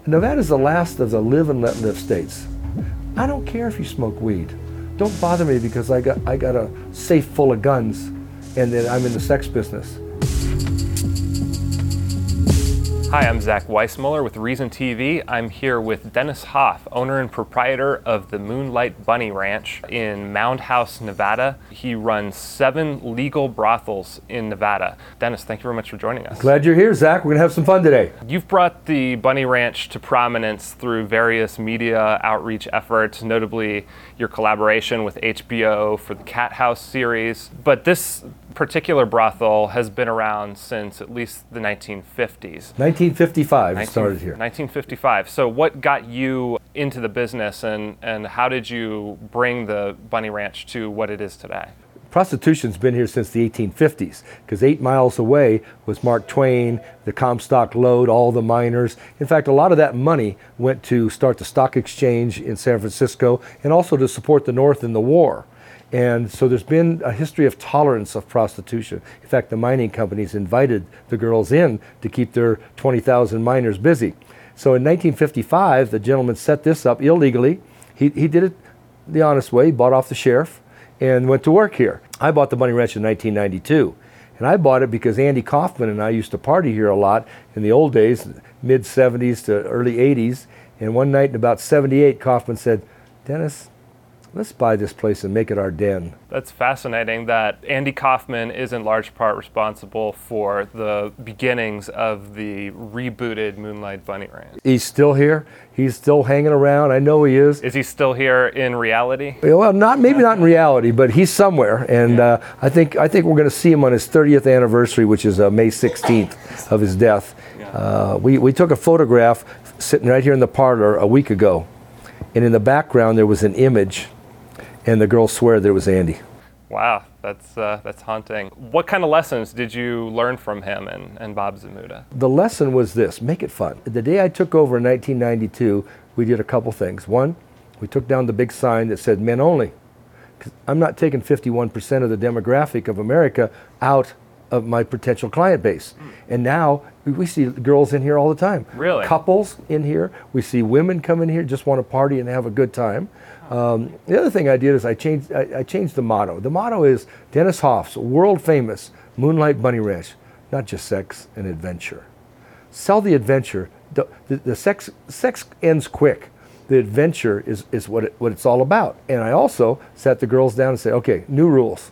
Nevada's the last of the live and let live states. I don't care if you smoke weed. Don't bother me because I got a safe full of guns and that I'm in the sex business. Hi, I'm Zach Weissmuller with Reason TV. I'm here with Dennis Hoff, owner and proprietor of the Moonlight Bunny Ranch in Mound House, Nevada. He runs 7 legal brothels in Nevada. Dennis, thank you very much for joining us. Glad you're here, Zach. We're gonna have some fun today. You've brought the Bunny Ranch to prominence through various media outreach efforts, notably your collaboration with HBO for the Cat House series. But this particular brothel has been around since at least the 1950s. 1955 started here. 1955. So what got you into the business and how did you bring the Bunny Ranch to what it is today? Prostitution's been here since the 1850s because 8 miles away was Mark Twain, the Comstock Lode, all the miners. In fact, a lot of that money went to start the stock exchange in San Francisco and also to support the North in the war. And so there's been a history of tolerance of prostitution. In fact, the mining companies invited the girls in to keep their 20,000 miners busy. So in 1955, the gentleman set this up illegally. He did it the honest way, bought off the sheriff, and went to work here. I bought the Bunny Ranch in 1992. And I bought it because Andy Kaufman and I used to party here a lot in the old days, mid 70s to early 80s. And one night in about 78, Kaufman said, "Dennis, let's buy this place and make it our den." That's fascinating that Andy Kaufman is in large part responsible for the beginnings of the rebooted Moonlight Bunny Ranch. He's still here. He's still hanging around. I know he is. Is he still here in reality? Well, maybe not in reality, but he's somewhere. And I think we're going to see him on his 30th anniversary, which is May 16th of his death. We took a photograph sitting right here in the parlor a week ago. And in the background, there was an image. And the girls swear that it was Andy. Wow, that's haunting. What kind of lessons did you learn from him and Bob Zmuda? The lesson was this: make it fun. The day I took over in 1992, we did a couple things. One, we took down the big sign that said men only. 'Cause I'm not taking 51% of the demographic of America out of my potential client base. And now we see girls in here all the time. Really? Couples in here. We see women come in here, just want to party and have a good time. The other thing I did is I changed the motto. The motto is Dennis Hoff's world famous Moonlight Bunny Ranch, not just sex and adventure. Sell the adventure. The sex ends quick. The adventure is what it's all about. And I also sat the girls down and said, okay, new rules.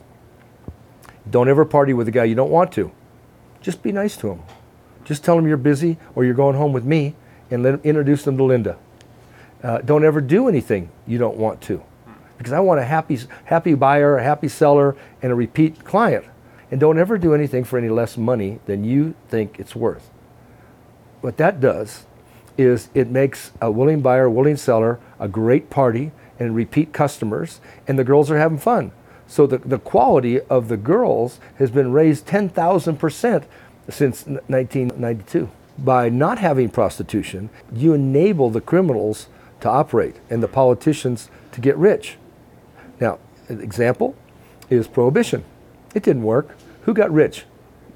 Don't ever party with a guy you don't want to. Just be nice to him. Just tell him you're busy or you're going home with me and introduce them to Linda. Don't ever do anything you don't want to, because I want a happy buyer, a happy seller, and a repeat client. And don't ever do anything for any less money than you think it's worth. What that does is it makes a willing buyer, willing seller a great party and repeat customers, and the girls are having fun. So the quality of the girls has been raised 10,000% since 1992. By not having prostitution, you enable the criminals to operate and the politicians to get rich. Now, an example is prohibition. It didn't work. Who got rich?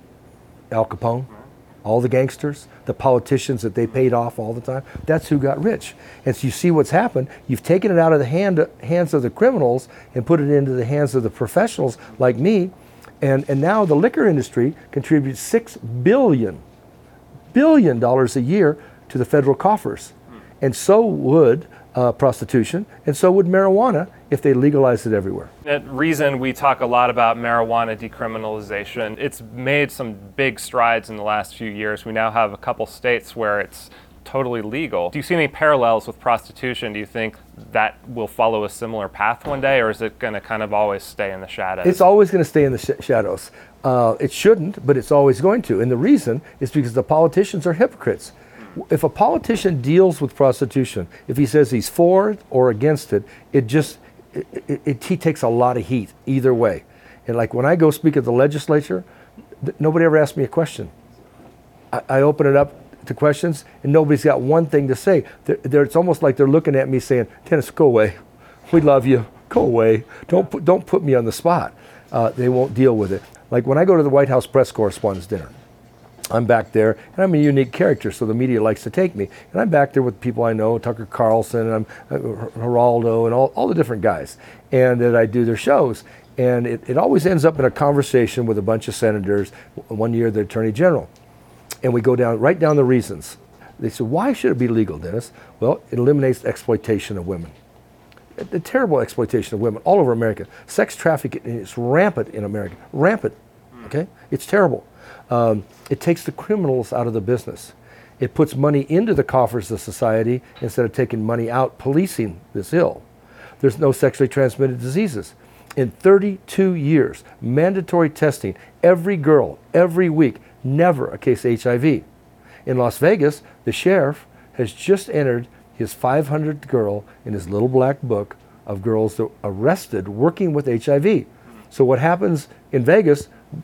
Al Capone, all the gangsters, the politicians that they paid off all the time. That's who got rich. And so you see what's happened. You've taken it out of the hands of the criminals and put it into the hands of the professionals like me. And now the liquor industry contributes $6 billion a year to the federal coffers. And so would prostitution, and so would marijuana if they legalized it everywhere. At Reason, we talk a lot about marijuana decriminalization. It's made some big strides in the last few years. We now have a couple states where it's totally legal. Do you see any parallels with prostitution? Do you think that will follow a similar path one day, or is it going to kind of always stay in the shadows? It's always going to stay in the shadows. It shouldn't, but it's always going to. And the reason is because the politicians are hypocrites. If a politician deals with prostitution, if he says he's for it or against it, he takes a lot of heat either way. And like when I go speak at the legislature, nobody ever asks me a question. I open it up to questions and nobody's got one thing to say. It's almost like they're looking at me saying, "Dennis, go away. We love you. Go away. Don't put me on the spot." They won't deal with it. Like when I go to the White House press correspondents' dinner, I'm back there, and I'm a unique character, so the media likes to take me. And I'm back there with people I know, Tucker Carlson, and I'm Geraldo, and all the different guys, and that I do their shows. And it always ends up in a conversation with a bunch of senators, one year the Attorney General. And we go right down the reasons. They said, why should it be legal, Dennis? Well, it eliminates exploitation of women. The terrible exploitation of women all over America. Sex trafficking is rampant in America, rampant, okay? It's terrible. It takes the criminals out of the business. It puts money into the coffers of society instead of taking money out policing this ill. There's no sexually transmitted diseases. In 32 years, mandatory testing, every girl, every week, never a case of HIV. In Las Vegas, the sheriff has just entered his 500th girl in his little black book of girls that arrested working with HIV. So what happens in Vegas,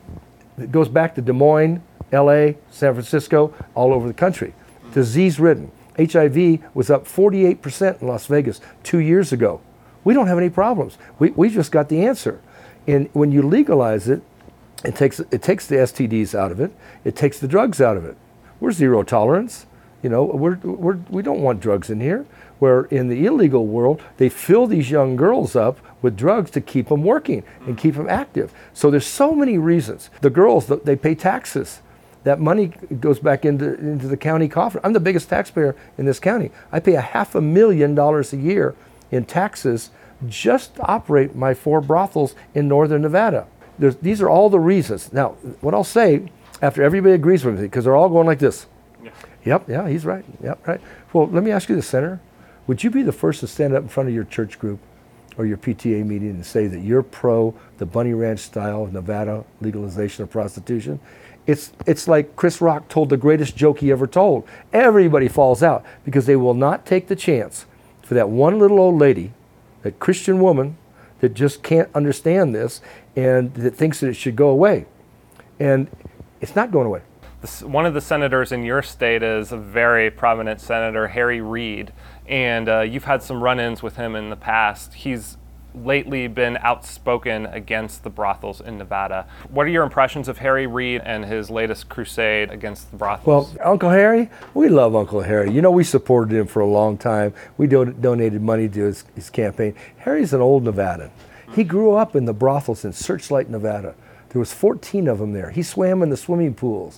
it goes back to Des Moines, LA, San Francisco, all over the country. Disease-ridden. HIV was up 48% in Las Vegas 2 years ago. We don't have any problems. We just got the answer. And when you legalize it, it takes the STDs out of it. It takes the drugs out of it. We're zero tolerance. You know, we don't want drugs in here. Where in the illegal world, they fill these young girls up with drugs to keep them working and keep them active. So there's so many reasons. The girls, they pay taxes. That money goes back into the county coffers. I'm the biggest taxpayer in this county. I pay $500,000 a year in taxes just to operate my 4 brothels in northern Nevada. These are all the reasons. Now, what I'll say, after everybody agrees with me, because they're all going like this. Yeah. Yep, yeah, he's right. Yep, right. Well, let me ask you this, Senator. Would you be the first to stand up in front of your church group or your PTA meeting and say that you're pro the Bunny Ranch style of Nevada legalization of prostitution? It's like Chris Rock told the greatest joke he ever told. Everybody falls out because they will not take the chance for that one little old lady, that Christian woman that just can't understand this and that thinks that it should go away. And it's not going away. One of the senators in your state is a very prominent senator, Harry Reid, and you've had some run-ins with him in the past. He's lately been outspoken against the brothels in Nevada. What are your impressions of Harry Reid and his latest crusade against the brothels? Well, Uncle Harry, we love Uncle Harry. You know, we supported him for a long time. We donated money to his campaign. Harry's an old Nevadan. He grew up in the brothels in Searchlight, Nevada. There was 14 of them there. He swam in the swimming pools.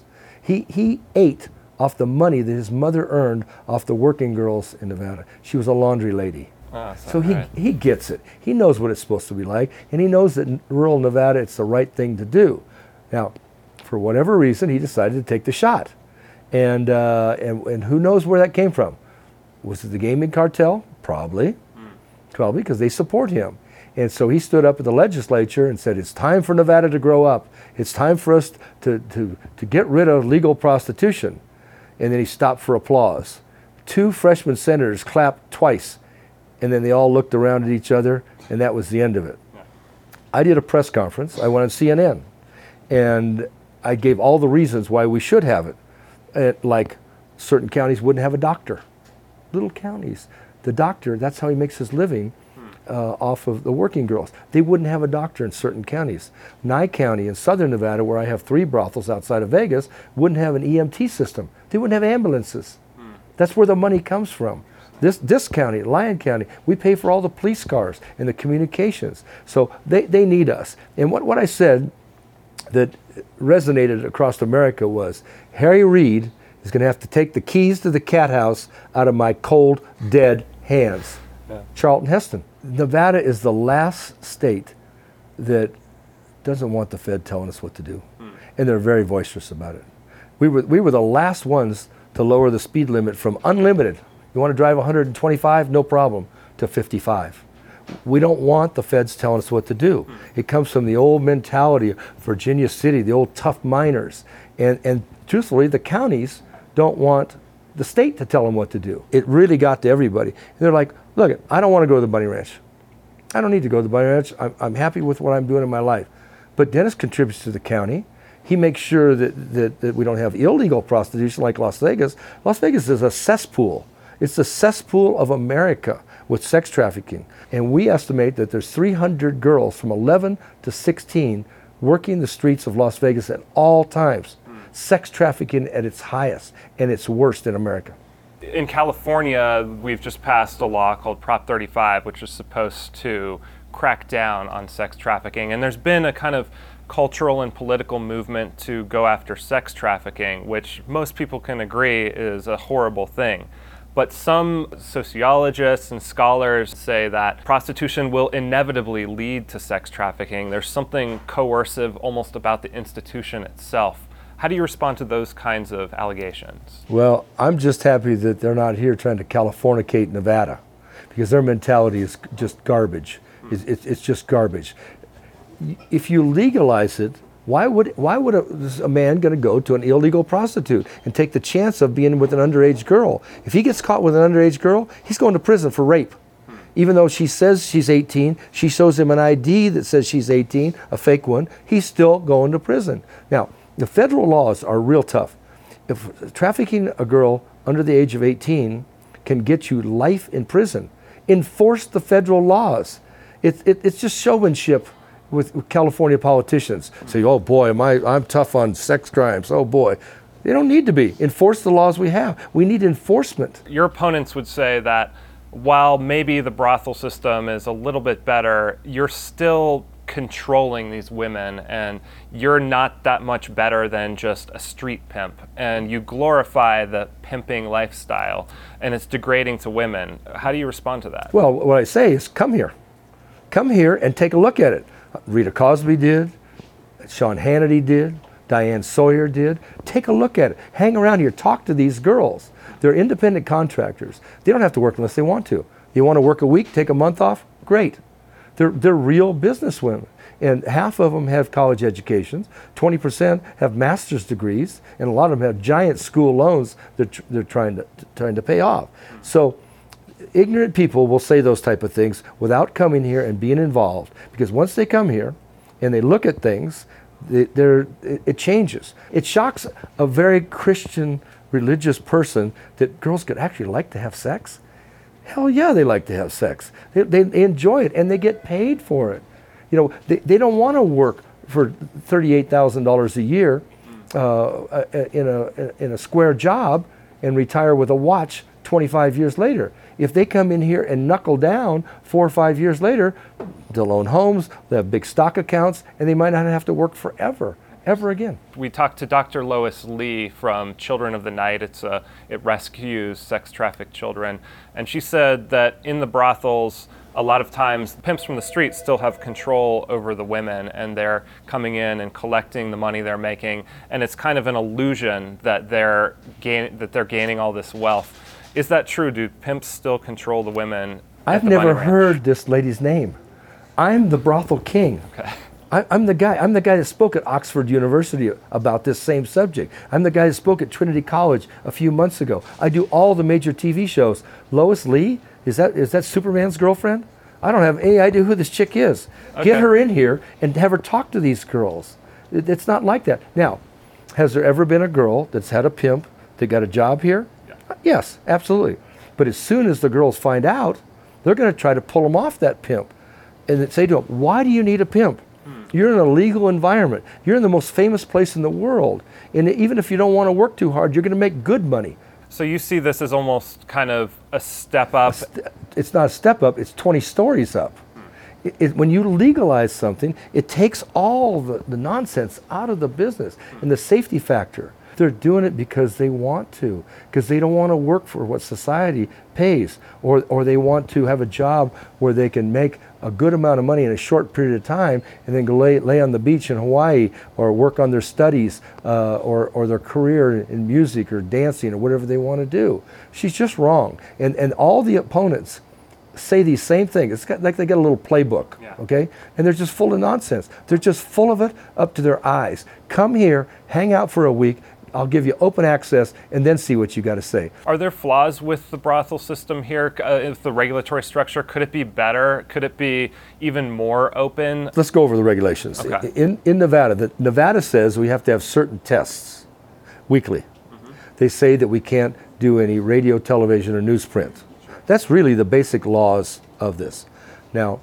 He ate off the money that his mother earned off the working girls in Nevada. She was a laundry lady. So he gets it. He knows what it's supposed to be like, and he knows that in rural Nevada it's the right thing to do. Now, for whatever reason, he decided to take the shot. And who knows where that came from? Was it the gaming cartel? Probably. Probably, because they support him. And so he stood up at the legislature and said, it's time for Nevada to grow up. It's time for us to get rid of legal prostitution. And then he stopped for applause. 2 freshman senators clapped twice, and then they all looked around at each other, and that was the end of it. I did a press conference. I went on CNN, and I gave all the reasons why we should have it. Like certain counties wouldn't have a doctor. Little counties. The doctor, that's how he makes his living. Off of the working girls. They wouldn't have a doctor in certain counties. Nye County in southern Nevada, where I have 3 brothels outside of Vegas, wouldn't have an EMT system. They wouldn't have ambulances. That's where the money comes from. This county, Lyon County, we pay for all the police cars and the communications. So they need us. And what I said that resonated across America was, Harry Reid is going to have to take the keys to the cat house out of my cold, dead hands. Yeah. Charlton Heston. Nevada is the last state that doesn't want the Fed telling us what to do. And they're very boisterous about it. We were the last ones to lower the speed limit from unlimited. You want to drive 125? No problem, to 55. We don't want the feds telling us what to do. It comes from the old mentality of Virginia City, the old tough miners. And truthfully, the counties don't want the state to tell them what to do. It really got to everybody. And they're like, look, I don't want to go to the Bunny Ranch. I don't need to go to the Bunny Ranch. I'm happy with what I'm doing in my life. But Dennis contributes to the county. He makes sure that we don't have illegal prostitution like Las Vegas. Las Vegas is a cesspool. It's the cesspool of America with sex trafficking. And we estimate that there's 300 girls from 11 to 16 working the streets of Las Vegas at all times. sex trafficking at its highest and its worst in America. In California, we've just passed a law called Prop 35, which is supposed to crack down on sex trafficking. And there's been a kind of cultural and political movement to go after sex trafficking, which most people can agree is a horrible thing. But some sociologists and scholars say that prostitution will inevitably lead to sex trafficking. There's something coercive almost about the institution itself. How do you respond to those kinds of allegations? Well, I'm just happy that they're not here trying to Californicate Nevada, because their mentality is just garbage. It's just garbage. If you legalize it, why would a man going to go to an illegal prostitute and take the chance of being with an underage girl? If he gets caught with an underage girl, he's going to prison for rape. Even though she says she's 18, she shows him an ID that says she's 18, a fake one, he's still going to prison. Now, the federal laws are real tough. If trafficking a girl under the age of 18 can get you life in prison, enforce the federal laws. It's just showmanship with California politicians. Say, oh boy, I'm tough on sex crimes. Oh boy. They don't need to be. Enforce the laws we have. We need enforcement. Your opponents would say that while maybe the brothel system is a little bit better, you're still controlling these women, and you're not that much better than just a street pimp, and you glorify the pimping lifestyle, and it's degrading to women. How do you respond to that? Well, what I say is come here and take a look at it. Rita Cosby did, Sean Hannity did, Diane Sawyer did. Take a look at it. Hang around here, talk to these girls. They're independent contractors. They don't have to work unless they want to. You want to work a week, take a month off? Great. They're real businesswomen, and half of them have college educations, 20% have master's degrees, and a lot of them have giant school loans that they're trying to pay off. So ignorant people will say those type of things without coming here and being involved, because once they come here and they look at things, it changes. It shocks a very Christian, religious person that girls could actually like to have sex. Hell yeah, they like to have sex. They enjoy it, and they get paid for it. You know, they don't want to work for $38,000 a year in a square job and retire with a watch 25 years later. If they come in here and knuckle down 4 or 5 years later, they'll own homes, they'll have big stock accounts, and they might not have to work forever. Ever again. We talked to Dr. Lois Lee from Children of the Night. It rescues sex trafficked children. And she said that in the brothels, a lot of times pimps from the street still have control over the women, and they're coming in and collecting the money they're making. And it's kind of an illusion that they're gaining all this wealth. Is that true? Do pimps still control the women? I've never heard this lady's name. I'm the brothel king. Okay. I'm the guy that spoke at Oxford University about this same subject. I'm the guy that spoke at Trinity College a few months ago. I do all the major TV shows. Lois Lee, is that Superman's girlfriend? I don't have any idea who this chick is. Okay. Get her in here and have her talk to these girls. It's not like that. Now, has there ever been a girl that's had a pimp that got a job here? Yeah. Yes, absolutely. But as soon as the girls find out, they're going to try to pull them off that pimp and say to them, why do you need a pimp? You're in a legal environment. You're in the most famous place in the world. And even if you don't want to work too hard, you're going to make good money. So you see this as almost kind of a step up? It's not a step up, it's 20 stories up. When you legalize something, it takes all the nonsense out of the business and the safety factor. They're doing it because they want to, because they don't want to work for what society pays, or they want to have a job where they can make a good amount of money in a short period of time and then go lay on the beach in Hawaii or work on their studies or their career in music or dancing or whatever they want to do. She's just wrong. And all the opponents say these same things. It's like they get a little playbook, okay? And they're just full of nonsense. They're just full of it up to their eyes. Come here, hang out for a week, I'll give you open access, and then see what you got to say. Are there flaws with the brothel system here? With the regulatory structure, could it be better? Could it be even more open? Let's go over the regulations. Okay. In Nevada, Nevada says we have to have certain tests weekly. Mm-hmm. They say that we can't do any radio, television, or newsprint. That's really the basic laws of this. Now,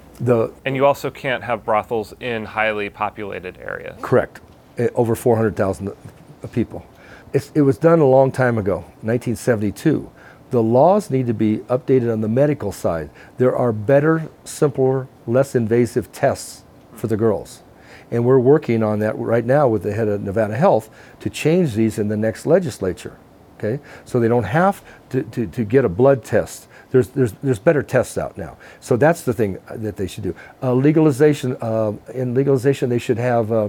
and you also can't have brothels in highly populated areas. Correct. Over 400,000 people. It was done a long time ago, 1972. The laws need to be updated on the medical side. There are better, simpler, less invasive tests for the girls. And we're working on that right now with the head of Nevada Health to change these in the next legislature. Okay? So they don't have to get a blood test. There's better tests out now. So that's the thing that they should do. Legalization, in legalization they should have a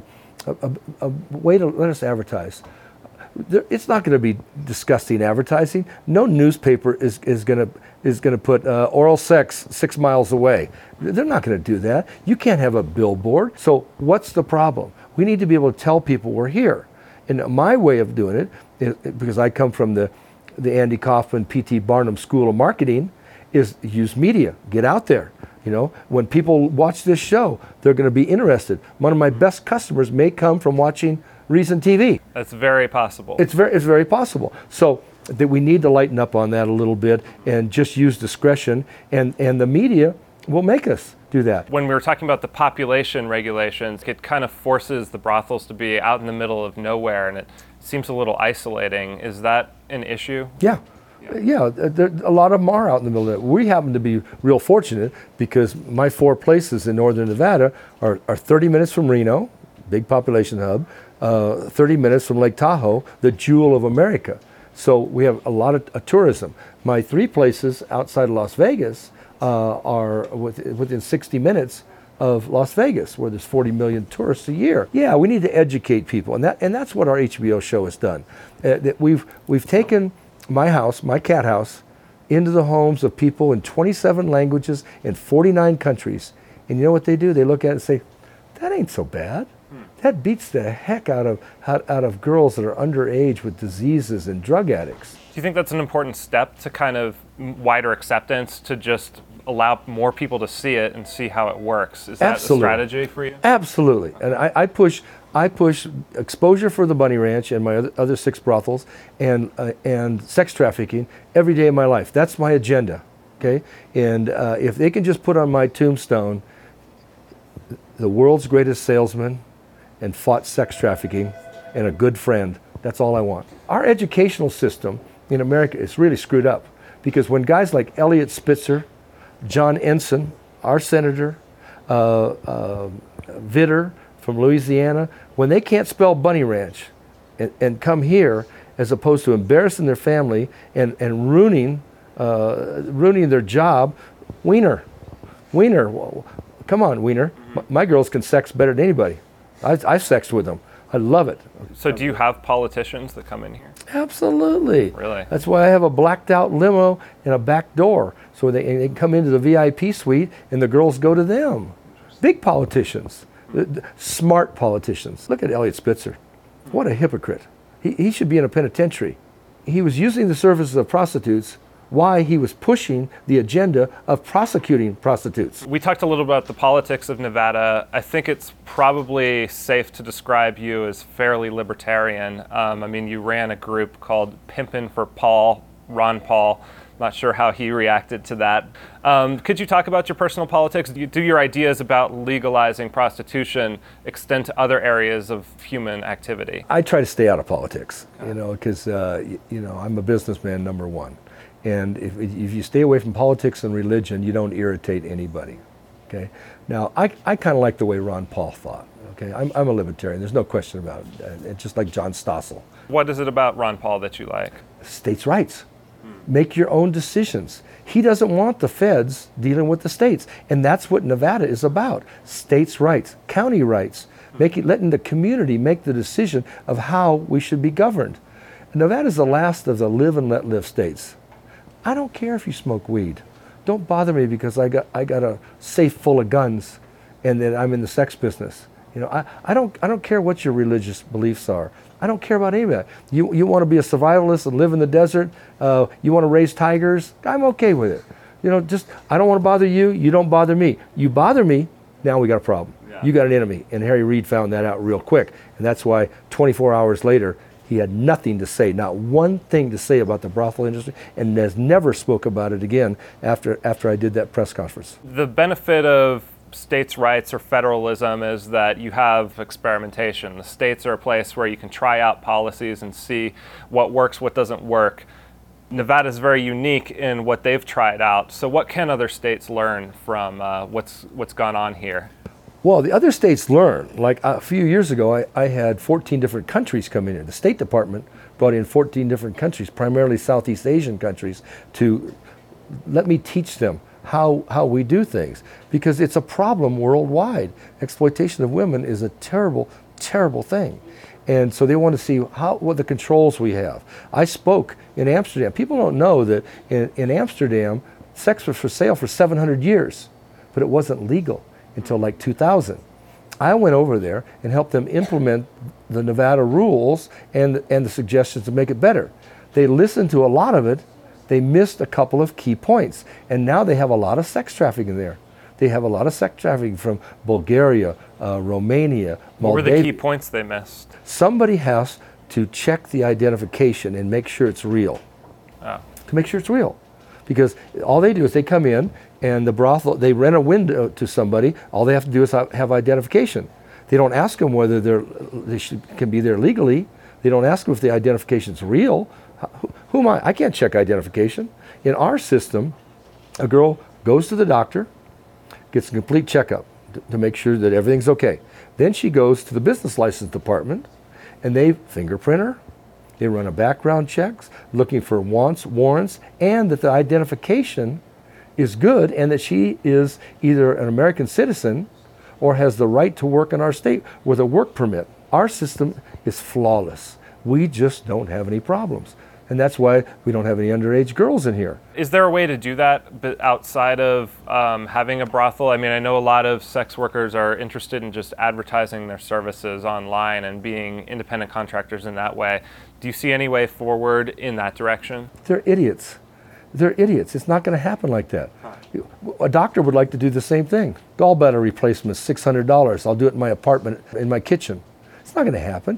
way to let us advertise. It's not going to be disgusting advertising. No newspaper is going to put oral sex 6 miles away. They're not going to do that. You can't have a billboard. So what's the problem? We need to be able to tell people we're here. And my way of doing it, because I come from the Andy Kaufman, P.T. Barnum School of Marketing, is use media. Get out there. You know, when people watch this show, they're going to be interested. One of my best customers may come from watching Reason TV. That's very possible. It's very possible. So that we need to lighten up on that a little bit and just use discretion, and the media will make us do that. When we were talking about the population regulations, it kind of forces the brothels to be out in the middle of nowhere, and it seems a little isolating. Is that an issue? Yeah. Yeah, a lot of them are out in the middle of it. We happen to be real fortunate because my 4 places in northern Nevada are 30 minutes from Reno, big population hub, 30 minutes from Lake Tahoe, the jewel of America. So we have a lot of tourism. My 3 places outside of Las Vegas are within 60 minutes of Las Vegas, where there's 40 million tourists a year. Yeah, we need to educate people, and that's what our HBO show has done. That we've taken my house, my cat house, into the homes of people in 27 languages in 49 countries. And you know what they do? They look at it and say, that ain't so bad. That beats the heck out of girls that are underage with diseases and drug addicts. Do you think that's an important step to kind of wider acceptance, to just allow more people to see it and see how it works? Is that Absolutely. a strategy for you? Absolutely. And I push exposure for the Bunny Ranch and my other 6 brothels and sex trafficking every day of my life. That's my agenda. Okay? And if they can just put on my tombstone, the world's greatest salesman and fought sex trafficking and a good friend, that's all I want. Our educational system in America is really screwed up because when guys like Eliot Spitzer, John Ensign, our senator, Vitter from Louisiana, when they can't spell Bunny Ranch and come here as opposed to embarrassing their family and ruining their job, Wiener, come on, Wiener. My girls can sex better than anybody. I've sexed with them. I love it. So do you have politicians that come in here? Absolutely. Really? That's why I have a blacked out limo and a back door so they can come into the VIP suite and the girls go to them. Big politicians, smart politicians. Look at Eliot Spitzer. What a hypocrite. He should be in a penitentiary. He was using the services of prostitutes. Why he was pushing the agenda of prosecuting prostitutes. We talked a little about the politics of Nevada. I think it's probably safe to describe you as fairly libertarian. I mean, you ran a group called Pimpin' for Paul, Ron Paul. Not sure how he reacted to that. Could you talk about your personal politics? Do your ideas about legalizing prostitution extend to other areas of human activity? I try to stay out of politics, because I'm a businessman, number one. And if you stay away from politics and religion, you don't irritate anybody. Okay. Now, I kind of like the way Ron Paul thought. Okay. I'm a libertarian. There's no question about it. It's just like John Stossel. What is it about Ron Paul that you like? States' rights. Make your own decisions. He doesn't want the feds dealing with the states, and that's what Nevada is about: states' rights, county rights, letting the community make the decision of how we should be governed. Nevada is the last of the live and let live states. I don't care if you smoke weed. Don't bother me because I got a safe full of guns and that I'm in the sex business. I don't care what your religious beliefs are. I don't care about any of that. You want to be a survivalist and live in the desert, you want to raise tigers, I'm okay with it. I don't want to bother you, you don't bother me. You bother me, now we got a problem. Yeah. You got an enemy. And Harry Reid found that out real quick. And that's why 24 hours later, he had nothing to say, not one thing to say about the brothel industry, and has never spoke about it again after I did that press conference. The benefit of states' rights or federalism is that you have experimentation. The states are a place where you can try out policies and see what works, what doesn't work. Nevada is very unique in what they've tried out. So what can other states learn from what's gone on here? Well, the other states learn. Like a few years ago, I had 14 different countries come in here. The State Department brought in 14 different countries, primarily Southeast Asian countries, to let me teach them how we do things, because it's a problem worldwide. Exploitation of women is a terrible, terrible thing. And so they want to see what the controls we have. I spoke in Amsterdam. People don't know that in Amsterdam, sex was for sale for 700 years, but it wasn't legal until like 2000. I went over there and helped them implement the Nevada rules and the suggestions to make it better. They listened to a lot of it. They missed a couple of key points. And now they have a lot of sex trafficking there. They have a lot of sex trafficking from Bulgaria, Romania, Moldavia. What were the key points they missed? Somebody has to check the identification and make sure it's real. Oh. To make sure it's real. Because all they do is they come in and the brothel, they rent a window to somebody. All they have to do is have identification. They don't ask them whether can be there legally. They don't ask them if the identification's real. Who am I? I can't check identification. In our system, a girl goes to the doctor, gets a complete checkup to make sure that everything's okay. Then she goes to the business license department and they fingerprint her. They run a background checks looking for warrants, and that the identification is good and that she is either an American citizen or has the right to work in our state with a work permit. Our system is flawless. We just don't have any problems. And that's why we don't have any underage girls in here. Is there a way to do that but outside of having a brothel? I mean, I know a lot of sex workers are interested in just advertising their services online and being independent contractors in that way. Do you see any way forward in that direction? They're idiots. They're idiots. It's not going to happen like that. A doctor would like to do the same thing. Gallbladder replacement, $600. I'll do it in my apartment, in my kitchen. It's not going to happen.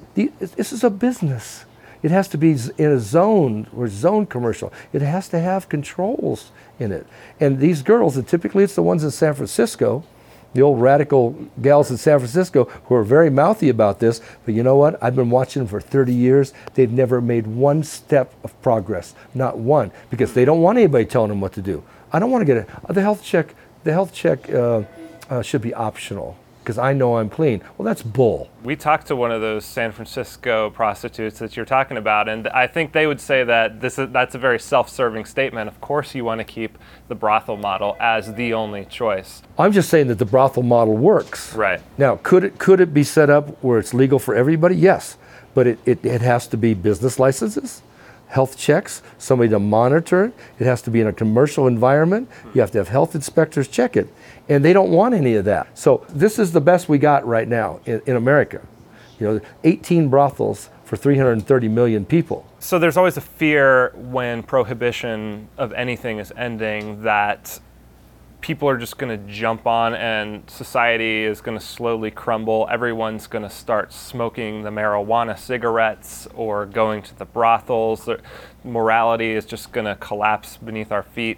This is a business. It has to be in a zone or zone commercial. It has to have controls in it. And these girls, and typically it's the ones in San Francisco, the old radical gals in San Francisco who are very mouthy about this, but you know what? I've been watching them for 30 years. They've never made one step of progress, not one, because they don't want anybody telling them what to do. I don't want to get the health check. The health check should be optional, because I know I'm clean. Well, that's bull. We talked to one of those San Francisco prostitutes that you're talking about, and I think they would say that that's a very self-serving statement. Of course you want to keep the brothel model as the only choice. I'm just saying that the brothel model works. Right. Now, could it be set up where it's legal for everybody? Yes. But it has to be business licenses, health checks, somebody to monitor it. It has to be in a commercial environment. You have to have health inspectors check it. And they don't want any of that. So this is the best we got right now in America. 18 brothels for 330 million people. So there's always a fear when prohibition of anything is ending that people are just going to jump on and society is going to slowly crumble. Everyone's going to start smoking the marijuana cigarettes or going to the brothels. Morality is just going to collapse beneath our feet.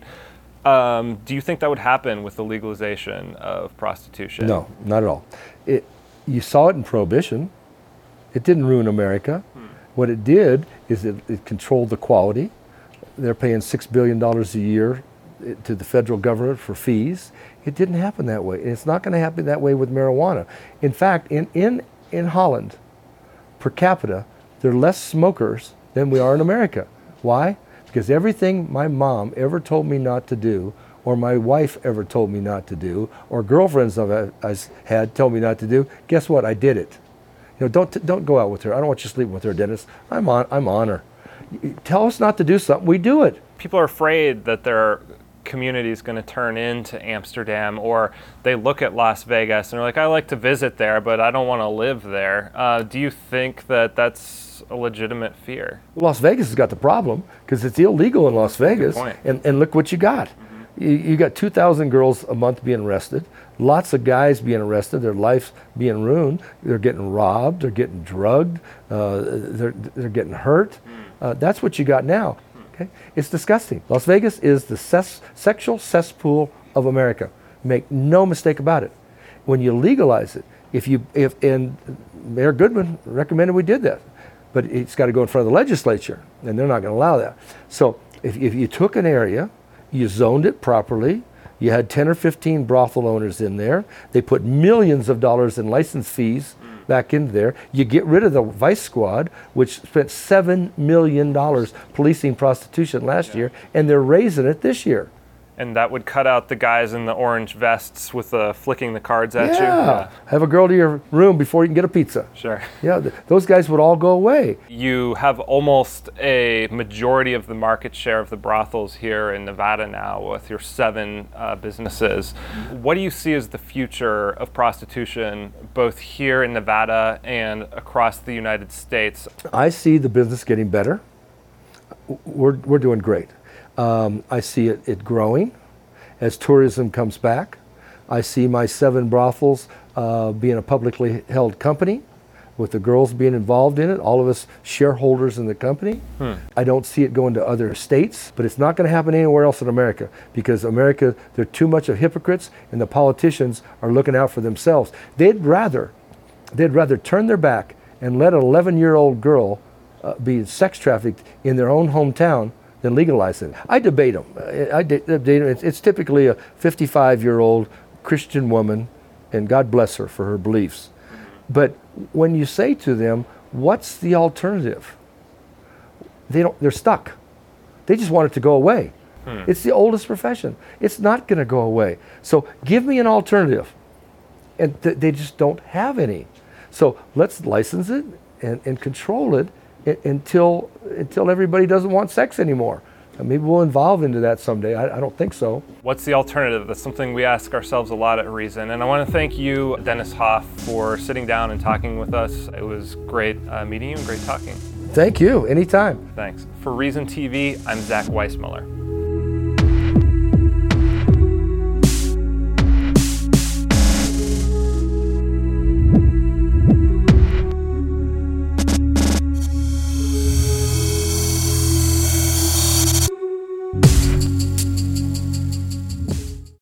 Do you think that would happen with the legalization of prostitution? No, not at all. You saw it in Prohibition. It didn't ruin America. What it did is it controlled the quality. They're paying $6 billion a year to the federal government for fees. It didn't happen that way. And it's not going to happen that way with marijuana. In fact, in Holland, per capita, there are less smokers than we are in America. Why? Because everything my mom ever told me not to do, or my wife ever told me not to do, or girlfriends I've had told me not to do, guess what? I did it. Don't go out with her. I don't want you sleeping with her, Dennis. I'm on her. Tell us not to do something, we do it. People are afraid that their community is going to turn into Amsterdam, or they look at Las Vegas and they're like, I like to visit there, but I don't want to live there. Do you think that that's a legitimate fear? Las Vegas has got the problem because it's illegal in Las Vegas. Good point. And look what you got. You got 2,000 girls a month being arrested, lots of guys being arrested, their lives being ruined, they're getting robbed, they're getting drugged, they're getting hurt. That's what you got now. Okay? It's disgusting. Las Vegas is the sexual cesspool of America. Make no mistake about it. When you legalize it, and Mayor Goodman recommended we did that, but it's got to go in front of the legislature, and they're not going to allow that. So if you took an area, you zoned it properly, you had 10 or 15 brothel owners in there, they put millions of dollars in license fees back into there, you get rid of the Vice Squad, which spent $7 million policing prostitution last year, and they're raising it this year. And that would cut out the guys in the orange vests with flicking the cards at you? Yeah. Have a girl to your room before you can get a pizza. Sure. Yeah, those guys would all go away. You have almost a majority of the market share of the brothels here in Nevada now with your 7 businesses. What do you see as the future of prostitution both here in Nevada and across the United States? I see the business getting better. We're doing great. I see it growing as tourism comes back. I see my 7 brothels being a publicly held company with the girls being involved in it, all of us shareholders in the company. I don't see it going to other states, but it's not going to happen anywhere else in America because America, they're too much of hypocrites and the politicians are looking out for themselves. They'd rather turn their back and let an 11-year-old girl be sex trafficked in their own hometown than legalize it. I debate them. It's typically a 55-year-old Christian woman, and God bless her for her beliefs. But when you say to them, what's the alternative? They're stuck. They just want it to go away. It's the oldest profession. It's not going to go away. So give me an alternative. And they just don't have any. So let's license it and control it until everybody doesn't want sex anymore. Maybe we'll evolve into that someday. I don't think so. What's the alternative? That's something we ask ourselves a lot at Reason. And I want to thank you, Dennis Hof, for sitting down and talking with us. It was great meeting you and great talking. Thank you. Anytime. Thanks. For Reason TV, I'm Zach Weissmuller.